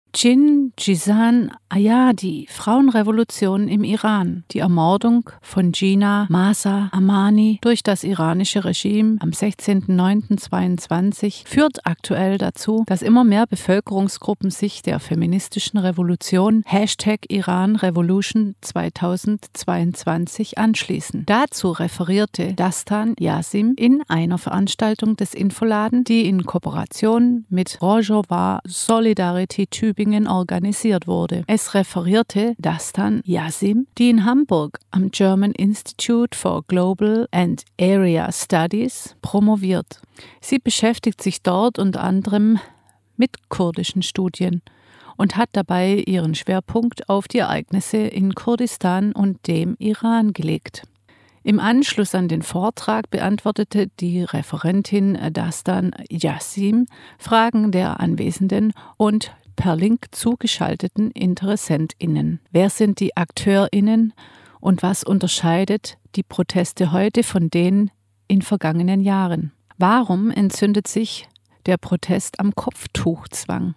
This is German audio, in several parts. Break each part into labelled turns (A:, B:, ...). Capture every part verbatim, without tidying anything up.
A: Jin Jizan Ayadi, Frauenrevolution im Iran. Die Ermordung von Gina Mahsa Amani durch das iranische Regime am sechzehnten neunten zweiundzwanzig führt aktuell dazu, dass immer mehr Bevölkerungsgruppen sich der feministischen Revolution Hashtag Iran Revolution zweitausendzweiundzwanzig anschließen. Dazu referierte Dastan Yasim in einer Veranstaltung des Infoladen, die in Kooperation mit Rojava Solidarity Tübingen organisiert wurde. Es referierte Dastan Yasim, die in Hamburg am German Institute for Global and Area Studies promoviert. Sie beschäftigt sich dort unter anderem mit kurdischen Studien und hat dabei ihren Schwerpunkt auf die Ereignisse in Kurdistan und dem Iran gelegt. Im Anschluss an den Vortrag beantwortete die Referentin Dastan Yasim Fragen der Anwesenden und per Link zugeschalteten InteressentInnen. Wer sind die AkteurInnen und was unterscheidet die Proteste heute von denen in vergangenen Jahren? Warum entzündet sich der Protest am Kopftuchzwang?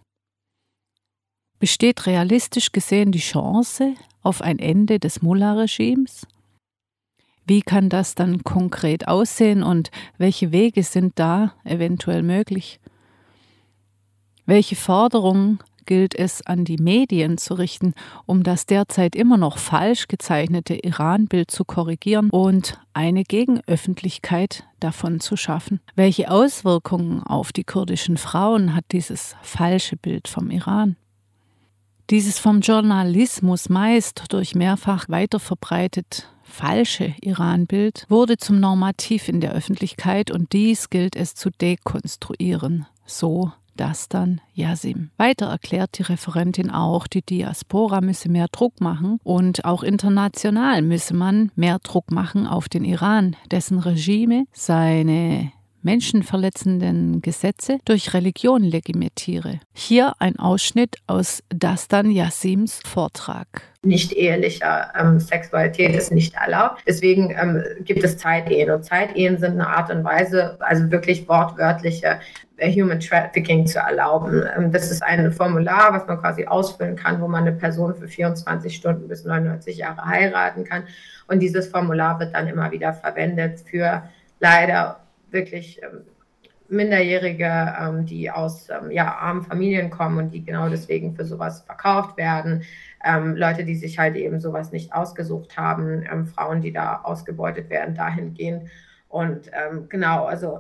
A: Besteht realistisch gesehen die Chance auf ein Ende des Mullah-Regimes? Wie kann das dann konkret aussehen und welche Wege sind da eventuell möglich? Welche Forderungen gilt es an die Medien zu richten, um das derzeit immer noch falsch gezeichnete Iran-Bild zu korrigieren und eine Gegenöffentlichkeit davon zu schaffen? Welche Auswirkungen auf die kurdischen Frauen hat dieses falsche Bild vom Iran? Dieses vom Journalismus meist durch mehrfach weiterverbreitet falsche Iran-Bild wurde zum Normativ in der Öffentlichkeit und dies gilt es zu dekonstruieren, so Dastan Yasim. Weiter erklärt die Referentin auch, die Diaspora müsse mehr Druck machen und auch international müsse man mehr Druck machen auf den Iran, dessen Regime seine menschenverletzenden Gesetze durch Religion legitimiere. Hier ein Ausschnitt aus Dastan Yasims Vortrag.
B: Nicht-ehelicher ähm, Sexualität ist nicht erlaubt. Deswegen ähm, gibt es Zeitehen. Und Zeitehen sind eine Art und Weise, also wirklich wortwörtliche äh, Human Trafficking zu erlauben. Ähm, das ist ein Formular, was man quasi ausfüllen kann, wo man eine Person für vierundzwanzig Stunden bis neunundneunzig Jahre heiraten kann. Und dieses Formular wird dann immer wieder verwendet für leider wirklich ähm, Minderjährige, ähm, die aus ähm, ja, armen Familien kommen und die genau deswegen für sowas verkauft werden. Ähm, Leute, die sich halt eben sowas nicht ausgesucht haben, ähm, Frauen, die da ausgebeutet werden, dahingehend. Und ähm, genau, also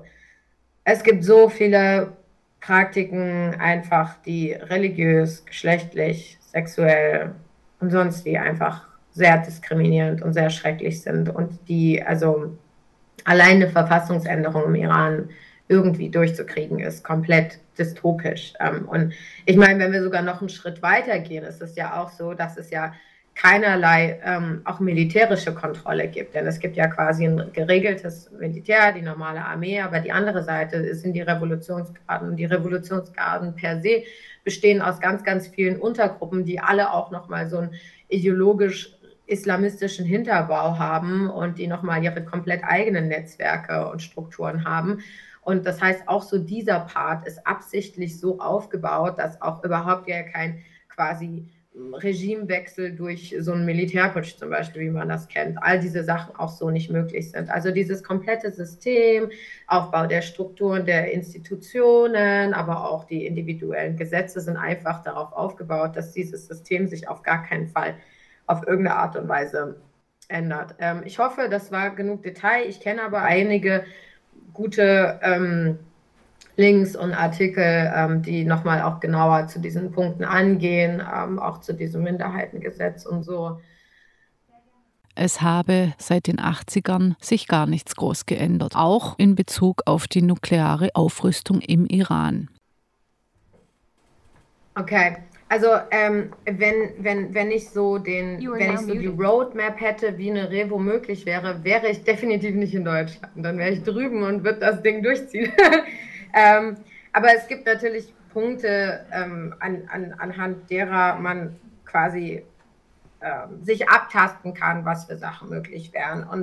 B: es gibt so viele Praktiken einfach, die religiös, geschlechtlich, sexuell und sonst wie einfach sehr diskriminierend und sehr schrecklich sind und die also allein eine Verfassungsänderung im Iran irgendwie durchzukriegen ist, komplett dystopisch. Und ich meine, wenn wir sogar noch einen Schritt weiter gehen, ist es ja auch so, dass es ja keinerlei ähm, auch militärische Kontrolle gibt. Denn es gibt ja quasi ein geregeltes Militär, die normale Armee, aber die andere Seite sind die Revolutionsgarden. Und die Revolutionsgarden per se bestehen aus ganz, ganz vielen Untergruppen, die alle auch nochmal so einen ideologisch islamistischen Hinterbau haben und die nochmal ihre komplett eigenen Netzwerke und Strukturen haben. Und das heißt, auch so dieser Part ist absichtlich so aufgebaut, dass auch überhaupt ja kein quasi Regimewechsel durch so einen Militärputsch zum Beispiel, wie man das kennt, all diese Sachen auch so nicht möglich sind. Also dieses komplette System, Aufbau der Strukturen, der Institutionen, aber auch die individuellen Gesetze sind einfach darauf aufgebaut, dass dieses System sich auf gar keinen Fall auf irgendeine Art und Weise ändert. Ähm, ich hoffe, das war genug Detail. Ich kenne aber einige gute ähm, Links und Artikel, ähm, die nochmal auch genauer zu diesen Punkten angehen, ähm, auch zu diesem Minderheitengesetz und so.
A: Es habe seit den achtzigern sich gar nichts groß geändert, auch in Bezug auf die nukleare Aufrüstung im Iran.
B: Okay. Also ähm, wenn, wenn, wenn ich so den, wenn ich so die Roadmap hätte, wie eine Revo möglich wäre, wäre ich definitiv nicht in Deutschland. Dann wäre ich drüben und würde das Ding durchziehen. ähm, aber es gibt natürlich Punkte, ähm, an, an, anhand derer man quasi ähm, sich abtasten kann, was für Sachen möglich wären. Und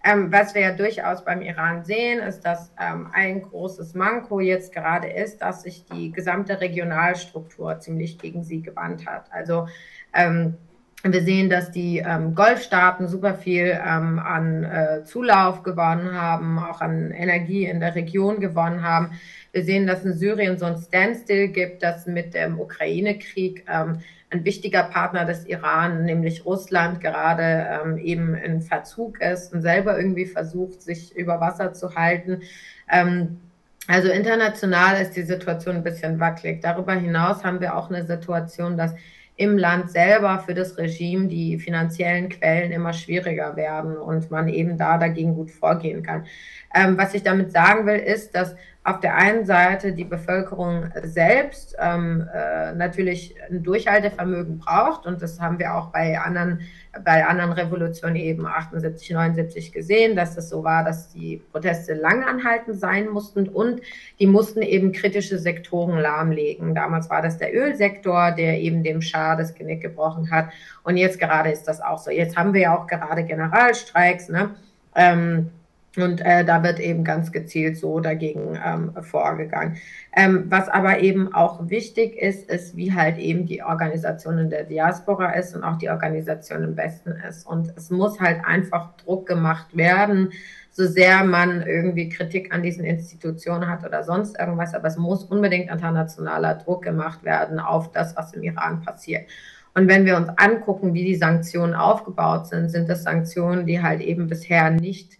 B: Ähm, was wir ja durchaus beim Iran sehen, ist, dass ähm, ein großes Manko jetzt gerade ist, dass sich die gesamte Regionalstruktur ziemlich gegen sie gewandt hat. Also ähm, wir sehen, dass die ähm, Golfstaaten super viel ähm, an äh, Zulauf gewonnen haben, auch an Energie in der Region gewonnen haben. Wir sehen, dass in Syrien so ein Standstill gibt, dass mit dem Ukraine-Krieg ähm, ein wichtiger Partner des Iran, nämlich Russland, gerade ähm, eben in Verzug ist und selber irgendwie versucht, sich über Wasser zu halten. Ähm, also international ist die Situation ein bisschen wackelig. Darüber hinaus haben wir auch eine Situation, dass im Land selber für das Regime die finanziellen Quellen immer schwieriger werden und man eben da dagegen gut vorgehen kann. Ähm, was ich damit sagen will, ist, dass auf der einen Seite die Bevölkerung selbst ähm, äh, natürlich ein Durchhaltevermögen braucht und das haben wir auch bei anderen, bei anderen Revolutionen eben achtundsiebzig, neunundsiebzig gesehen, dass es so war, dass die Proteste lang anhaltend sein mussten und die mussten eben kritische Sektoren lahmlegen. Damals war das der Ölsektor, der eben dem Schah das Genick gebrochen hat und jetzt gerade ist das auch so. Jetzt haben wir ja auch gerade Generalstreiks, ne? Ähm, Und äh, da wird eben ganz gezielt so dagegen ähm, vorgegangen. Ähm, was aber eben auch wichtig ist, ist, wie halt eben die Organisation in der Diaspora ist und auch die Organisation im Westen ist. Und es muss halt einfach Druck gemacht werden, so sehr man irgendwie Kritik an diesen Institutionen hat oder sonst irgendwas. Aber es muss unbedingt internationaler Druck gemacht werden auf das, was im Iran passiert. Und wenn wir uns angucken, wie die Sanktionen aufgebaut sind, sind das Sanktionen, die halt eben bisher nicht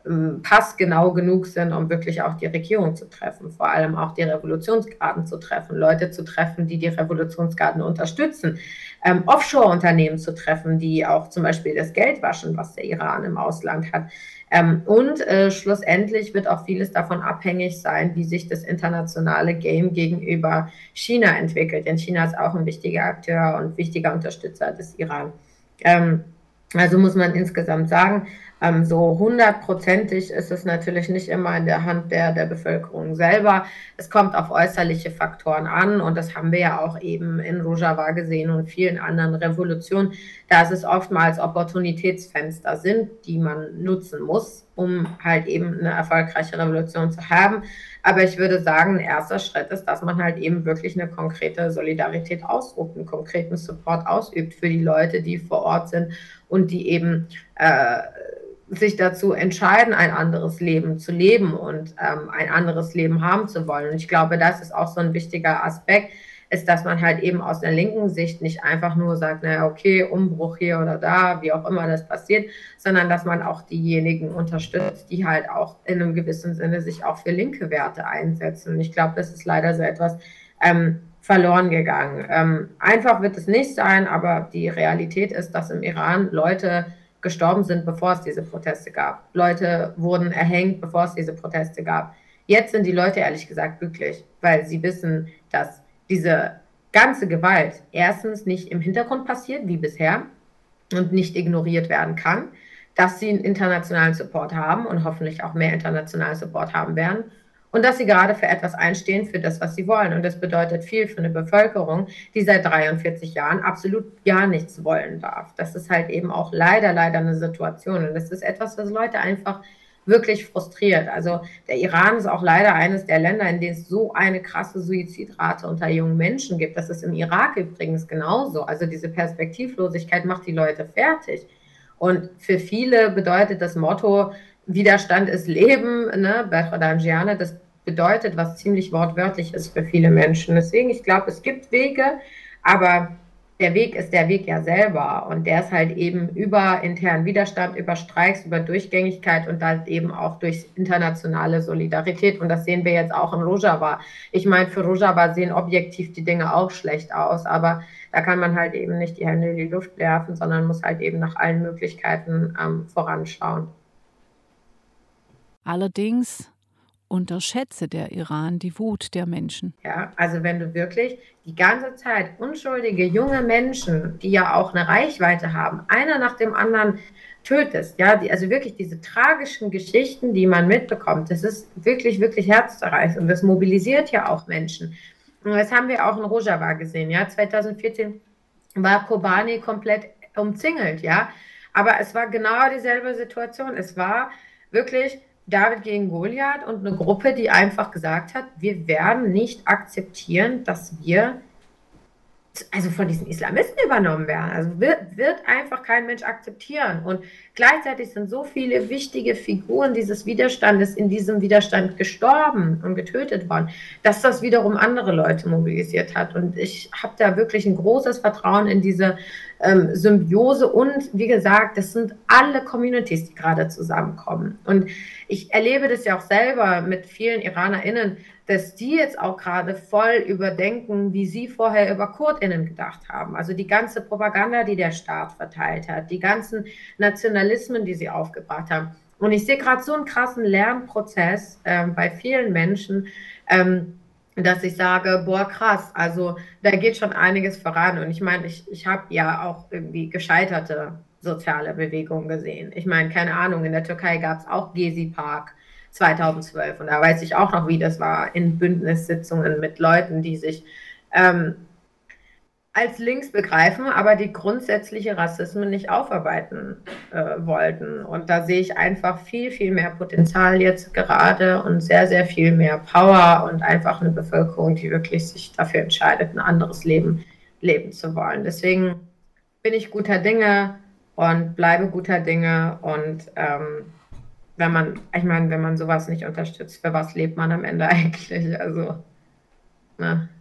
B: passgenau genug sind, um wirklich auch die Regierung zu treffen, vor allem auch die Revolutionsgarden zu treffen, Leute zu treffen, die die Revolutionsgarden unterstützen, ähm, Offshore-Unternehmen zu treffen, die auch zum Beispiel das Geld waschen, was der Iran im Ausland hat. Ähm, und äh, schlussendlich wird auch vieles davon abhängig sein, wie sich das internationale Game gegenüber China entwickelt, denn China ist auch ein wichtiger Akteur und wichtiger Unterstützer des Iran. Ähm, also muss man insgesamt sagen, ähm, so hundertprozentig ist es natürlich nicht immer in der Hand der, der Bevölkerung selber. Es kommt auf äußerliche Faktoren an und das haben wir ja auch eben in Rojava gesehen und vielen anderen Revolutionen, dass es oftmals Opportunitätsfenster sind, die man nutzen muss, um halt eben eine erfolgreiche Revolution zu haben. Aber ich würde sagen, ein erster Schritt ist, dass man halt eben wirklich eine konkrete Solidarität ausübt, einen konkreten Support ausübt für die Leute, die vor Ort sind und die eben äh, sich dazu entscheiden, ein anderes Leben zu leben und ähm, ein anderes Leben haben zu wollen. Und ich glaube, das ist auch so ein wichtiger Aspekt, ist, dass man halt eben aus der linken Sicht nicht einfach nur sagt, naja, okay, Umbruch hier oder da, wie auch immer das passiert, sondern dass man auch diejenigen unterstützt, die halt auch in einem gewissen Sinne sich auch für linke Werte einsetzen. Und ich glaube, das ist leider so etwas ähm, verloren gegangen. Ähm, einfach wird es nicht sein, aber die Realität ist, dass im Iran Leute gestorben sind, bevor es diese Proteste gab. Leute wurden erhängt, bevor es diese Proteste gab. Jetzt sind die Leute ehrlich gesagt glücklich, weil sie wissen, dass diese ganze Gewalt erstens nicht im Hintergrund passiert, wie bisher, und nicht ignoriert werden kann, dass sie einen internationalen Support haben und hoffentlich auch mehr internationalen Support haben werden und dass sie gerade für etwas einstehen, für das, was sie wollen. Und das bedeutet viel für eine Bevölkerung, die seit dreiundvierzig Jahren absolut gar nichts wollen darf. Das ist halt eben auch leider, leider eine Situation. Und das ist etwas, was Leute einfach wirklich frustriert. Also der Iran ist auch leider eines der Länder, in denen es so eine krasse Suizidrate unter jungen Menschen gibt. Das ist im Irak übrigens genauso. Also diese Perspektivlosigkeit macht die Leute fertig. Und für viele bedeutet das Motto, Widerstand ist Leben, ne? Bertrand, das bedeutet, was ziemlich wortwörtlich ist für viele Menschen. Deswegen, ich glaube, es gibt Wege, aber der Weg ist der Weg ja selber und der ist halt eben über internen Widerstand, über Streiks, über Durchgängigkeit und dann eben auch durch internationale Solidarität und das sehen wir jetzt auch in Rojava. Ich meine, für Rojava sehen objektiv die Dinge auch schlecht aus, aber da kann man halt eben nicht die Hände in die Luft werfen, sondern muss halt eben nach allen Möglichkeiten ähm, voranschauen.
A: Allerdings unterschätze der Iran die Wut der Menschen.
B: Ja, also wenn du wirklich die ganze Zeit unschuldige junge Menschen, die ja auch eine Reichweite haben, einer nach dem anderen tötest, ja, die, also wirklich diese tragischen Geschichten, die man mitbekommt, das ist wirklich, wirklich herzzerreißend und das mobilisiert ja auch Menschen. Und das haben wir auch in Rojava gesehen, ja, zweitausendvierzehn war Kobani komplett umzingelt, ja, Aber es war genau dieselbe Situation. Es war wirklich David gegen Goliath und eine Gruppe, die einfach gesagt hat, wir werden nicht akzeptieren, dass wir also von diesen Islamisten übernommen werden. Also wird, wird einfach kein Mensch akzeptieren. Und gleichzeitig sind so viele wichtige Figuren dieses Widerstandes in diesem Widerstand gestorben und getötet worden, dass das wiederum andere Leute mobilisiert hat. Und ich habe da wirklich ein großes Vertrauen in diese ähm, Symbiose. Und wie gesagt, das sind alle Communities, die gerade zusammenkommen. Und ich erlebe das ja auch selber mit vielen IranerInnen, dass die jetzt auch gerade voll überdenken, wie sie vorher über KurdInnen gedacht haben. Also die ganze Propaganda, die der Staat verteilt hat, die ganzen Nationalismen, die sie aufgebracht haben. Und ich sehe gerade so einen krassen Lernprozess ähm, bei vielen Menschen, ähm, dass ich sage, boah, krass, also da geht schon einiges voran. Und ich meine, ich, ich habe ja auch irgendwie gescheiterte soziale Bewegungen gesehen. Ich meine, keine Ahnung, in der Türkei gab es auch Gezi Park zweitausendzwölf. Und da weiß ich auch noch, wie das war in Bündnissitzungen mit Leuten, die sich ähm, als links begreifen, aber die grundsätzliche Rassismen nicht aufarbeiten äh, wollten. Und da sehe ich einfach viel, viel mehr Potenzial jetzt gerade und sehr, sehr viel mehr Power und einfach eine Bevölkerung, die wirklich sich dafür entscheidet, ein anderes Leben leben zu wollen. Deswegen bin ich guter Dinge und bleibe guter Dinge und ähm, wenn man, ich meine, wenn man sowas nicht unterstützt, für was lebt man am Ende eigentlich? Also, ne?